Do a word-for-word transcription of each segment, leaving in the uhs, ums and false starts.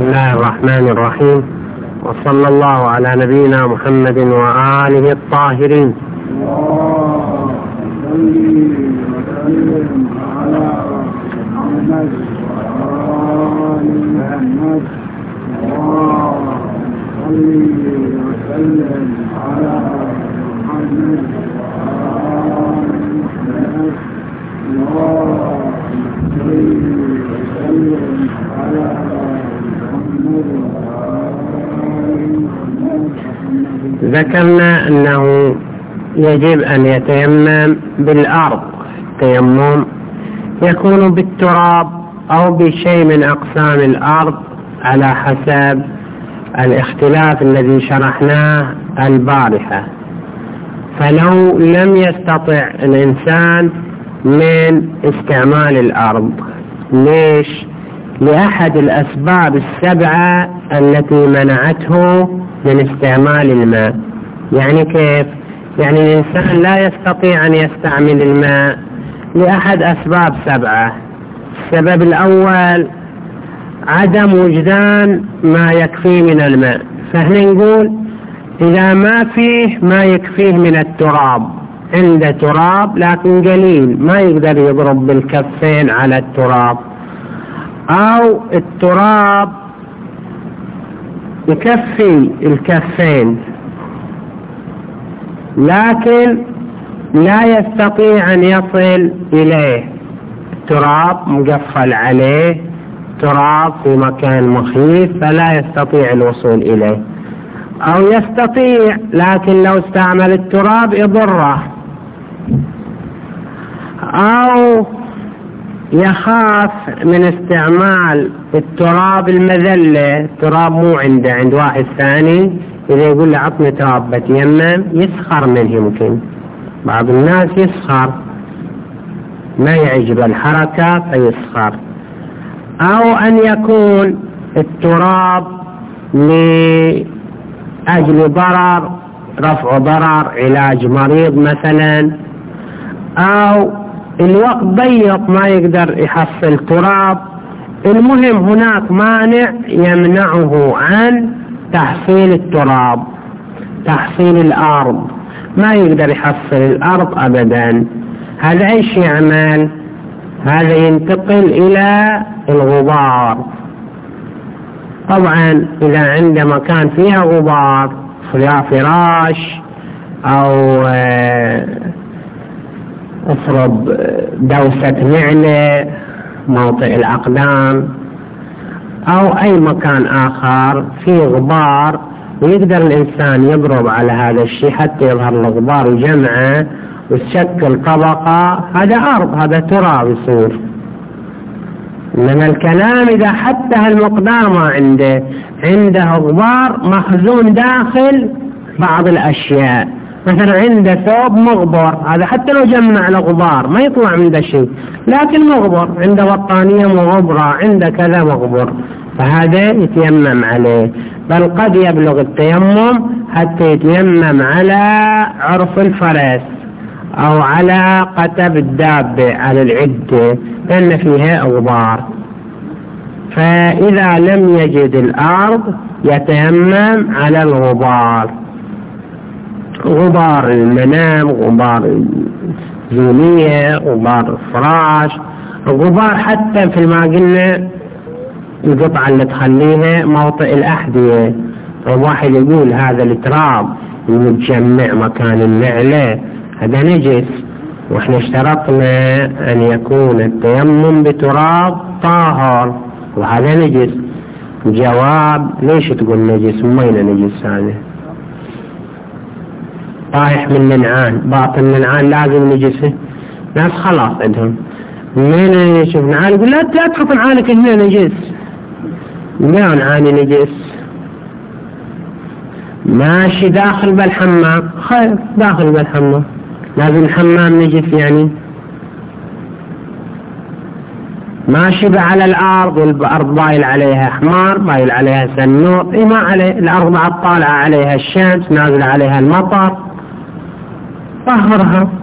الله الرحمن الرحيم، وصلى الله على نبينا محمد وآله الطاهرين. ذكرنا أنه يجب أن يتيمم بالأرض. التيمم يكون بالتراب أو بشيء من أقسام الأرض على حسب الاختلاف الذي شرحناه البارحة. فلو لم يستطع الإنسان من استعمال الأرض، ليش؟ لأحد الأسباب السبعة التي منعته من استعمال الماء. يعني كيف؟ يعني الإنسان لا يستطيع أن يستعمل الماء لأحد أسباب سبعة. السبب الأول عدم وجدان ما يكفيه من الماء، فهنا نقول إذا ما فيه ما يكفيه من التراب، عنده تراب لكن قليل ما يقدر يضرب بالكفين على التراب، أو التراب يكفي الكفين لكن لا يستطيع أن يصل إليه، التراب مقفل عليه، تراب في مكان مخيف فلا يستطيع الوصول إليه، أو يستطيع لكن لو استعمل التراب يضره، أو يخاف من استعمال التراب المذلة. التراب مو عنده، عند واحد ثاني إذا يقول له عطني تراب بتيمم يسخر منه. يمكن بعض الناس يسخر، ما يعجب الحركة فيسخر. أو أن يكون التراب لأجل ضرر، رفع ضرر، علاج مريض مثلا، أو الوقت ضيق ما يقدر يحصل تراب. المهم هناك مانع يمنعه عن تحصيل التراب، تحصيل الأرض، ما يقدر يحصل الأرض أبدا. هذا إيش يعمل؟ هذا ينتقل إلى الغبار. طبعا إذا عنده مكان فيها غبار، فيها فراش أو افرض دوسة نعلة، موطئ الأقدام، أو أي مكان آخر فيه غبار، ويقدر الإنسان يضرب على هذا الشيء حتى يظهر الغبار وجمعه وتشكل طبقة، هذا أرض، هذا تراب يصير. إنما الكلام إذا حتى هالمقدار ما عنده، عنده غبار مخزون داخل بعض الأشياء، مثلا عنده ثوب مغبر، هذا حتى لو جمع له غبار ما يطلع منه شيء، لكن مغبر، عنده بطانية مغبرة، عنده كذا مغبر، فهذا يتيمم عليه. بل قد يبلغ التيمم حتى يتيمم على عرف الفرس أو على قتب الدابة، على العدة، لأن فيها غبار. فإذا لم يجد الأرض يتيمم على الغبار، غبار المنام، غبار الزولية، غبار الفراش، غبار حتى في ما قلنا القطعة اللي تخليها موطئ الأحذية. واحد يقول هذا التراب المتجمع مكان النعلة هذا نجس، واحنا اشترطنا أن يكون التيمم بتراب طاهر وهذا نجس. جواب: ليش تقول نجس؟ وين نجس؟ هذا طايح من النعال، باطن النعال لازم نجسه. ناس خلاص عندهم من يشوف نعال يقول لا لا تحط نعالك هنا نجس، لا نعالي نجس. ماشي داخل بالحمام، خير داخل بالحمام، لازم الحمام نجس يعني. ماشي على الأرض، والأرض بايل عليها حمار، بايل عليها سنور، إيه ما عليه، الأرض بعد طالعة عليها الشمس، نازل عليها المطر، طهرها.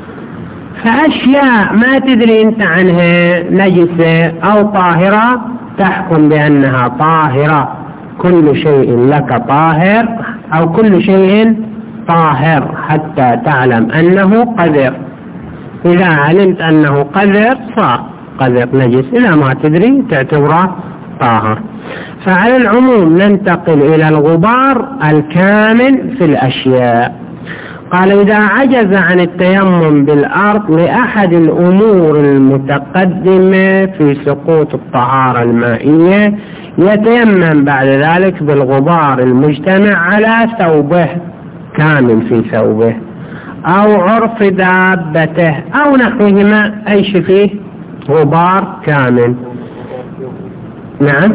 فأشياء ما تدري أنت عنها نجسة أو طاهرة تحكم بأنها طاهرة، كل شيء لك طاهر أو كل شيء طاهر حتى تعلم أنه قذر. إذا علمت أنه قذر صار قذر نجس، إذا ما تدري تعتبره طاهر. فعلى العموم ننتقل إلى الغبار الكامن في الأشياء. قال إذا عجز عن التيمم بالأرض لأحد الأمور المتقدمة في سقوط الطهارة المائية يتيمم بعد ذلك بالغبار المجتمع على ثوبه، كامن في ثوبه أو عرف دابته أو نحوهما، أي شيء فيه غبار كامن. نعم.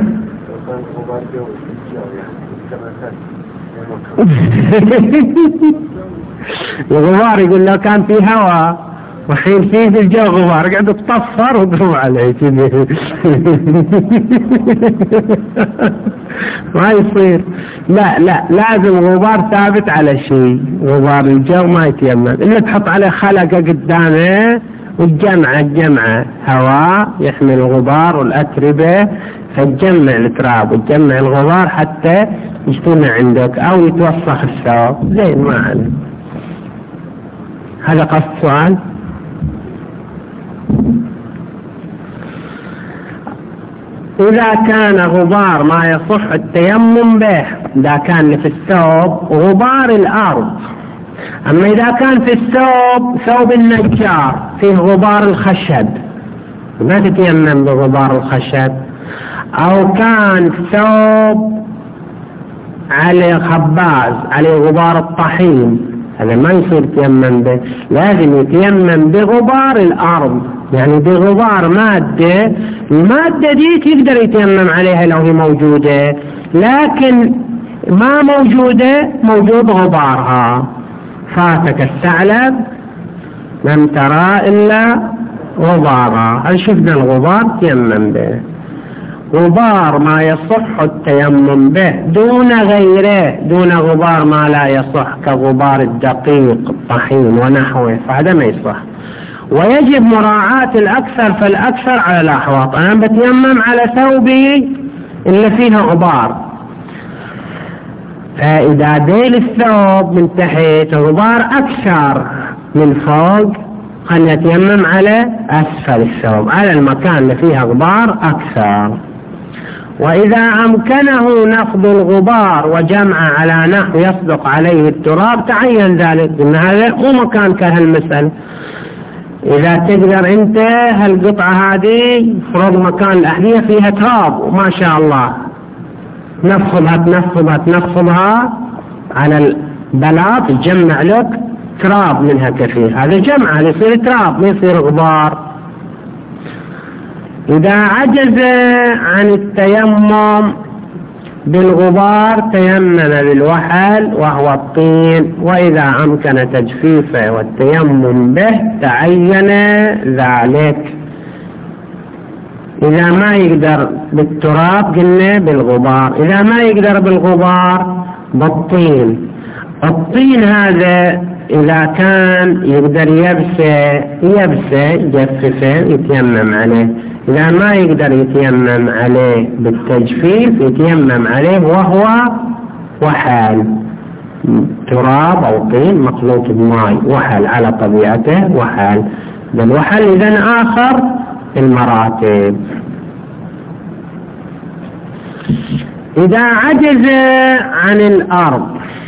الغبار يقول لو كان في هواء وحين فيه في الجو غبار قاعد تطفر وتروح عليه ما يصير. لا لا لازم غبار ثابت على شيء، غبار الجو ما يتيمم إلا تحط عليه خلقة قدامه والجمعة الجمعة هواء يحمل الغبار والأتربة، فتجمع التراب وتجمع الغبار حتى يجتمع عندك أو يتوسخ الثوب زين ما عليه. هذا قصد سؤال. إذا كان غبار ما يصح التيمم به، إذا كان في الثوب غبار الأرض، أما إذا كان في الثوب ثوب النجار فيه غبار الخشب ما تتيمم بغبار الخشب، أو كان ثوب عليه خباز عليه غبار الطحين هذا ما يصير يتيمم به، لازم يتيمم بغبار الأرض، يعني بغبار مادة، المادة دي يقدر يتيمم عليها لو هي موجودة، لكن ما موجودة موجود غبارها. فاتك الثعلب لم ترى إلا غبارها، هل شفنا الغبار تيمم به. غبار ما يصح التيمم به دون غيره، دون غبار ما لا يصح كغبار الدقيق الطحين ونحوه، فهذا ما يصح. ويجب مراعاة الأكثر فالأكثر على الأحواط. أنا بتيمم على ثوبي اللي فيها غبار، فإذا ديل الثوب من تحت غبار أكثر من فوق قد يتيمم على أسفل الثوب، على المكان اللي فيها غبار أكثر. وإذا أمكنه نفض الغبار وجمعه على نحو يصدق عليه التراب تعين ذلك، إن هذا مو مكان كهالمسألة. إذا تقدر أنت هالقطعة هذه فرض مكان الأحذية فيها تراب وما شاء الله نفضها تنفضها تنفضها على البلاط تجمع لك تراب منها كثير، هذا جمعه يصير تراب ما يصير غبار. إذا عجز عن التيمم بالغبار تيمم بالوحل وهو الطين، وإذا أمكن تجفيفه والتيمم به تعين ذلك. إذا ما يقدر بالتراب قلنا بالغبار، إذا ما يقدر بالغبار بالطين. الطين هذا إذا كان يقدر يبسه يبسه يجففه يتيمم عليه، إذا ما يقدر يتيمم عليه بالتجفيف يتيمم عليه وهو وحل تراب أو طين مخلوط بماء، وحل على طبيعته وحل. بالوحل إذن آخر المراتب. إذا عجز عن الأرض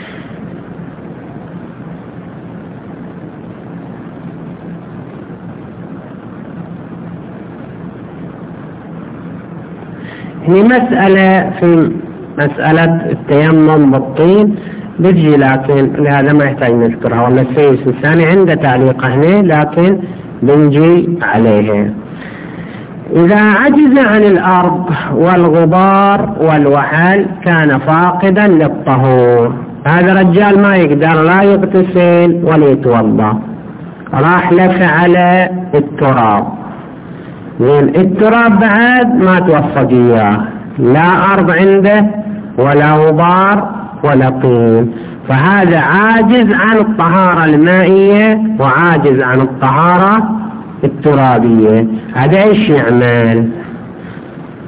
هي مسألة في مسألة التيمم بالطين بتجي، لكن لهذا ما يحتاج نذكرها، ولا السيد الثاني عنده تعليق هنا لكن بنجي عليها. إذا عجز عن الأرض والغبار والوحل كان فاقدا للطهور، هذا رجال ما يقدر لا يغتسل ولا يتوضا، راح لف على التراب، التراب بعد ما توفق إياه، لا أرض عنده ولا غبار ولا طين، فهذا عاجز عن الطهارة المائية وعاجز عن الطهارة الترابية. هذا ايش يعمل؟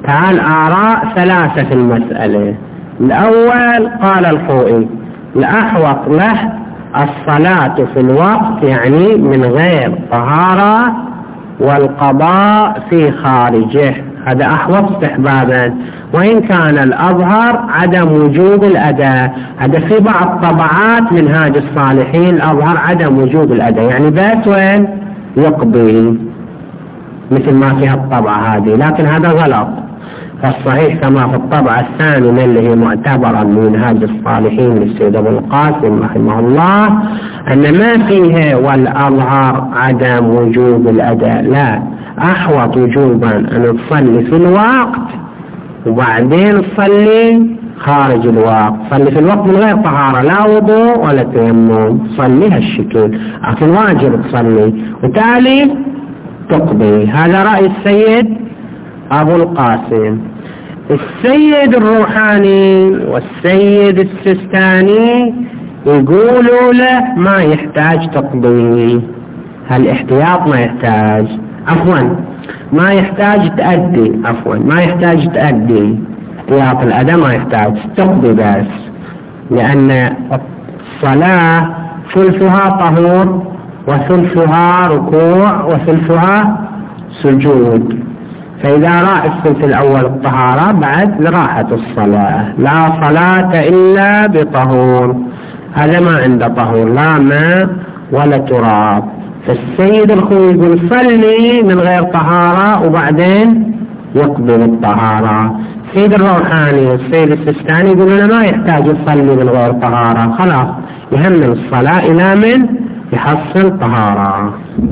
تعال آراء ثلاثة في المسألة. الأول قال الخوئي الأحوط له الصلاة في الوقت يعني من غير طهارة والقضاء في خارجه، هذا أحوط استحبابا، وإن كان الأظهر عدم وجوب الأداء. هذا في بعض طبعات منهاج الصالحين الأظهر عدم وجوب الأداء، يعني بس وين يقضي مثل ما فيها الطبعة هذه، لكن هذا غلط. فالصحيح كما في الطبعة الثانية اللي هي معتبرة من منهاج الصالحين للسيد أبو القاسم رحمه الله أن ما فيها والأظهر عدم وجوب الأداء، لا، أحوط وجوبا أن تصلي في الوقت وبعدين تصلي خارج الوقت. صلي في الوقت من غير طهارة، لا وضوء ولا تيمم، صلي هالشكل، لكن واجب تصلي وتالي تقضي. هذا رأي السيد أبو القاسم. السيد الروحاني والسيد السستاني يقولوا له ما يحتاج تقضي، هالاحتياط ما يحتاج، عفوا ما يحتاج تأدي، عفوا ما يحتاج تأدي احتياط الأداء، ما يحتاج تقضي بس، لأن الصلاة ثلثها طهور وثلثها ركوع وثلثها سجود، فإذا راح الثلث الأول الطهارة بعد لراحة الصلاة. لا صلاة إلا بطهور، هذا ما عنده طهور لا ماء ولا تراب. فالسيد الخوي يقول صلي من غير طهارة وبعدين يقبل الطهارة. السيد الروحاني والسيد السستاني يقول أنا ما يحتاج يصلي من غير طهارة، خلاص يهمل الصلاة إلى من يحصل طهارة.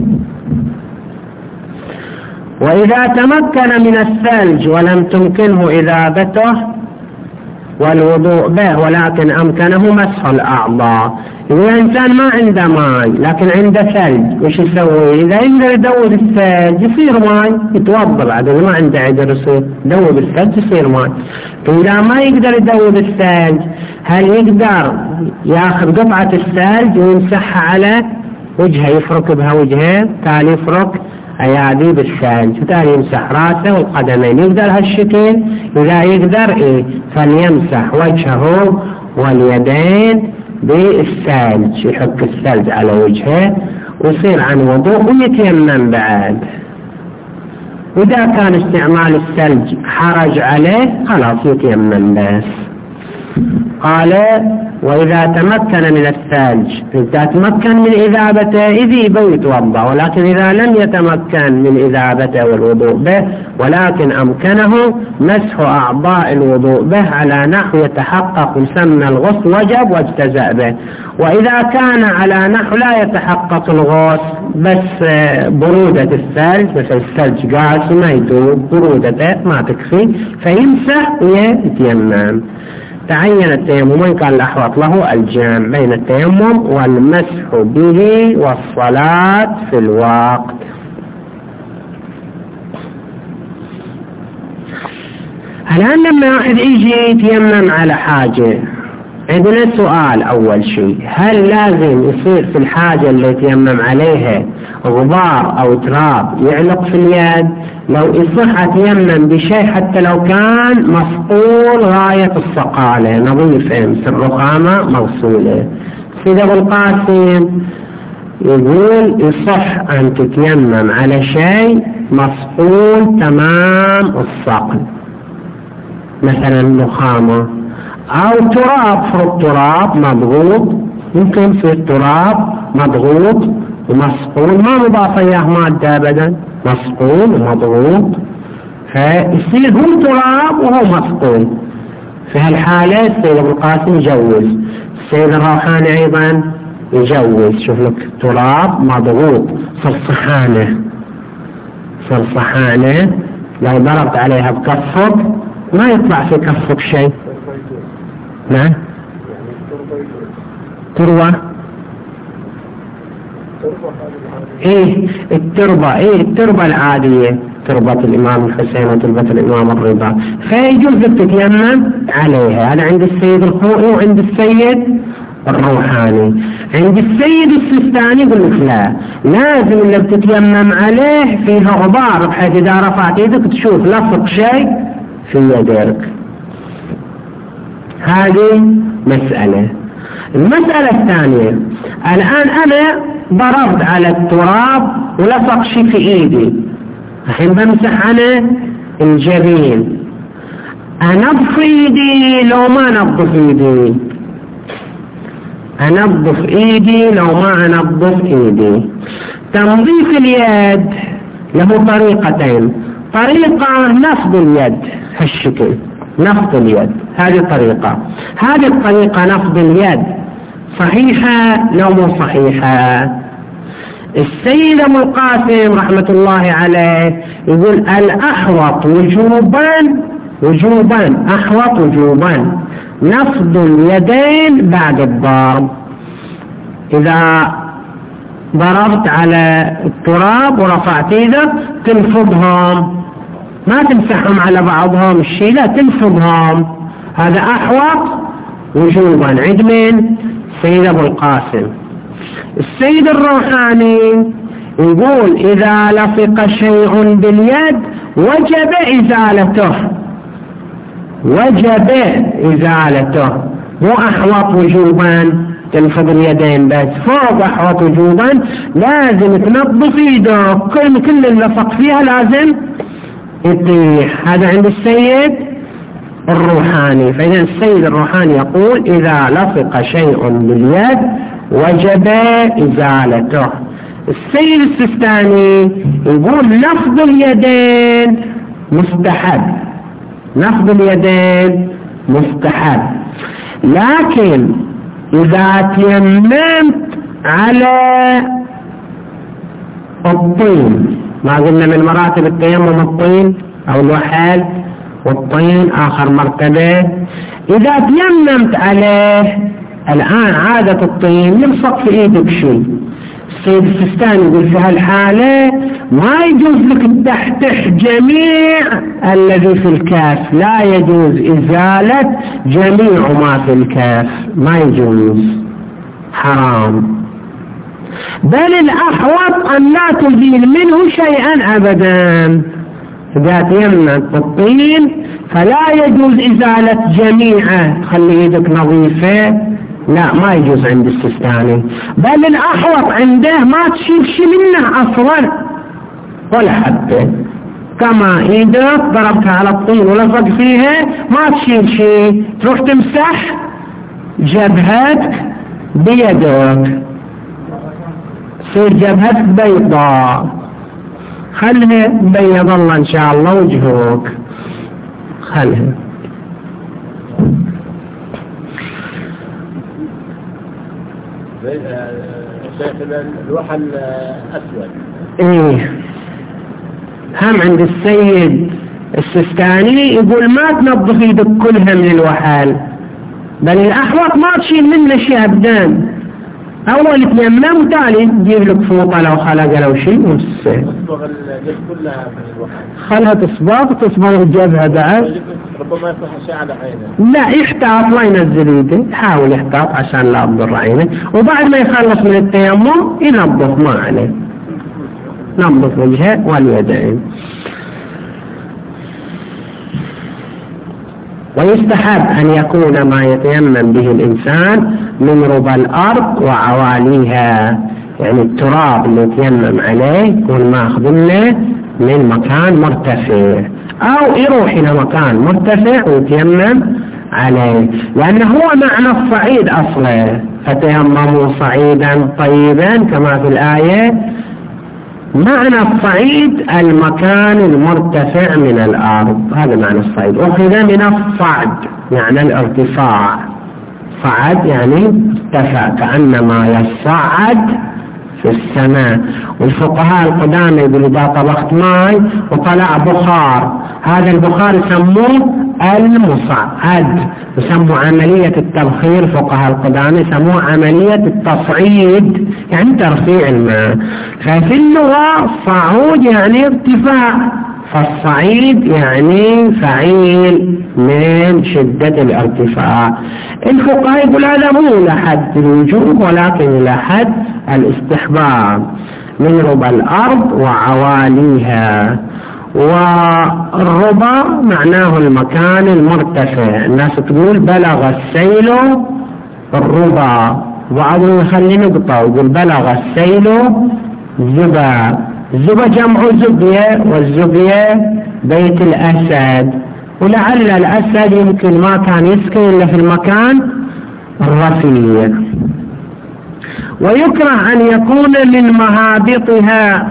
وإذا تمكن من الثلج ولم تمكنه إذابته والوضوء به ولكن أمكنه مسح الأعضاء. إذا الإنسان ما عنده ماء لكن عنده ثلج وش يسوي؟ إذا يقدر يدوب الثلج يصير ماء، يتوضأ بعد. إذا ما عنده عذر يصير يدوب الثلج يصير ماء. إذا ما يقدر يدوب الثلج هل يقدر ياخذ قطعة الثلج ويمسحها على وجهه، يفرك بها وجهه، تالي يفرك أيادي بالثلج وتالي يمسح راسه والقدمين، يقدر هالشكل؟ إذا يقدر إيه فليمسح وجهه واليدين بالثلج، يحك الثلج على وجهه ويصير عن وضوء ويتيمم بعد. وإذا كان استعمال الثلج حرج عليه خلاص يتيمم بس. قال وإذا تمكن من الثلج، إذا تمكن من إذابته يذيبه ويتوضأ، ولكن إذا لم يتمكن من إذابته والوضوء به ولكن أمكنه مسح أعضاء الوضوء به على نحو يتحقق مسمى الغسل وجب واجتزأ به. وإذا كان على نحو لا يتحقق الغسل بس برودة الثلج، مثل الثلج قاس ما يذوب برودته ما تكفي فيمسح ويتيمم. تعين التيمم وإن كان الأحوط له الجمع بين التيمم والمسح به والصلاة في الوقت. الآن لما واحد يجي يتيمم على حاجة عندنا سؤال أول شيء، هل لازم يصير في الحاجة اللي يتيمم عليها غبار أو تراب يعلق في اليد؟ لو يصح أتيمم بشيء حتى لو كان مصقول غاية الصقالة نظيفة مثل الرخامة مغسولة. سيد أبو القاسم يقول يصح أن تتيمم على شيء مصقول تمام الصقل، مثلا رخامة أو تراب، فرق تراب مضغوط، يمكن في التراب مضغوط ومصقول ما مضاف إياه مادة أبدا، مصقول ومضغوط فيصير هو تراب وهو مصقول. في هالحالة السيد أبو القاسم يجوز، السيد الروحاني أيضا يجوز. شوف لك تراب مضغوط صلصحانة، صلصحانة لو ضربت عليها بكفك ما يطلع في كفك شيء. نعم تروى ايه التربة، ايه التربة العادية، تربة الامام الحسين وتربة الامام الرضا، فيجوز لك تتيمم عليها. هذا عند السيد الخوئي وعند السيد الروحاني. عند السيد السستاني يقول لك لا، لازم اللي بتتيمم عليه فيها غبار بحيث اذا رفعت يدك تشوف لصق شيء في يدك. هذه مسألة. المسألة الثانية، الآن أنا ضربت على التراب ولصق شيء في إيدي، الحين بمسح أنا الجبين، أنظف إيدي لو ما نظف إيدي؟ أنظف إيدي لو ما أنظف إيدي؟ تنظيف اليد له طريقتين. طريقة نفض اليد هالشكل، نفض اليد، هذه طريقة. هذه الطريقة نفض اليد صحيحة لو مو صحيحة؟ السيد أبو القاسم رحمة الله عليه يقول الأحوط وجوبا وجوبا أحوط وجوبا نفض اليدين بعد الضرب. إذا ضربت على التراب ورفعت يدك تنفضهم، ما تمسحهم على بعضهم الشيء، لا تنفضهم، هذا أحوط وجوبا عند من؟ السيد أبو القاسم. السيد الروحاني يقول إذا لصق شيء باليد وجب إزالته، وجب إزالته، مو أحوط وجوبا تنفض اليدين بس، فوق أحوط وجوبا لازم تنظف يدك، كل كل اللي لصق فيها لازم يطيح. هذا عند السيد الروحاني. فإذا السيد الروحاني يقول إذا لصق شيء باليد وجب إزالته. السيد السيستاني يقول نفض اليدين مستحب، نفض اليدين مستحب، لكن إذا تيممت على الطين، ما قلنا من مراتب التيمم الطين أو الوحال، والطين آخر مرتبة، إذا تيممت عليه الآن عادة الطين يلصق في إيدك شيء. السيد السيستاني يقول في هالحالة ما يجوز لك تحتح جميع الذي في الكاف، لا يجوز إزالة جميع ما في الكاف، ما يجوز، حرام. بل الأحوط أن لا تزيل منه شيئا أبدا. إذا تيممت بالطين فلا يجوز إزالة جميعه، خلي يدك نظيفة، لا ما يجوز عند السيستاني. بل الأحوط عنده ما تشيل شيء منه أصلا ولا حبة، كما إيدك ضربتها على الطين ولصق فيها ما تشيل شيء، تروح تمسح جبهتك بيدك، تصير جبهتك بيضاء، خلها بيض الله إن شاء الله وجهك، خلها. شايف الوحل الأسود إيه، هم عند السيد السيستاني يقول ما تنظف يدك كلها من الوحل، بل الأحوط ما تشيل منه شيء أبدا، أول تيمم وتالي تجيب لك فوطة لو خلق لو شيء وتصير تصبغ الجبهة كلها من الوحل، خلها تصبغ تصبغ الجبهة بعد، ربما يصح شيء على عينه، لا يحتاط لا ينزل يده، يحاول يحتاط عشان لا تضر عينه، وبعد ما يخلص من التيمم ينظف ما عليه، نظف وجهه واليدين. ويستحب أن يكون ما يتيمم به الإنسان من ربى الأرض وعواليها، يعني التراب اللي يتيمم عليه يكون ماخذ له من مكان مرتفع، أو يروح إلى مكان مرتفع ويتيمم عليه، لأنه هو معنى الصعيد أصلا، فتيمموا صعيدا طيبا كما في الآية. معنى الصعيد المكان المرتفع من الأرض، هذا معنى الصعيد، أخذ من الصعد يعني الارتفاع، صعد يعني ارتفع كأنما يصعد في السماء. والفقهاء القدامى يقولوا إذا طبخت ماء وطلع بخار، هذا البخار يسموه المصعد، يسموا عملية التبخير، فقهاء القدامى يسموه عملية التصعيد يعني ترفيع الماء. ففي اللغة صعود يعني ارتفاع، فالصعيد يعني فعيل من شدة الارتفاع. الفقهاء يقول هذا مو لحد الوجوب ولكن لحد الاستحباب، من ربى الأرض وعواليها. والربا معناه المكان المرتفع. الناس تقول بلغ السيل الربا، وبعضهم يخلي نقطة ويقول بلغ السيل زبا. زبا جمع زبية، والزبية بيت الأسد، ولعل الأسد يمكن ما كان يسكن إلا في المكان الرفيع. ويكره أن يكون من مهابطها،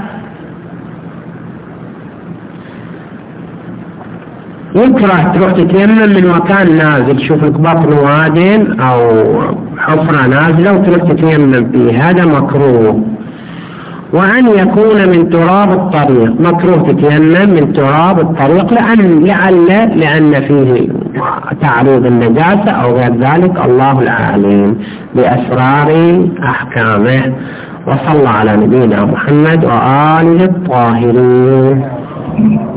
يكره تروح تتيمم من مكان نازل، شوف لك بطن واد أو حفرة نازلة وتروح تتيمم فيه، هذا مكروه. وأن يكون من تراب الطريق، مكروه تتيمم من تراب الطريق، لأن لعل لأن فيه تعريض النجاسة أو غير ذلك، الله العالم بأسرار أحكامه. وصلى على نبينا محمد وآله الطاهرين.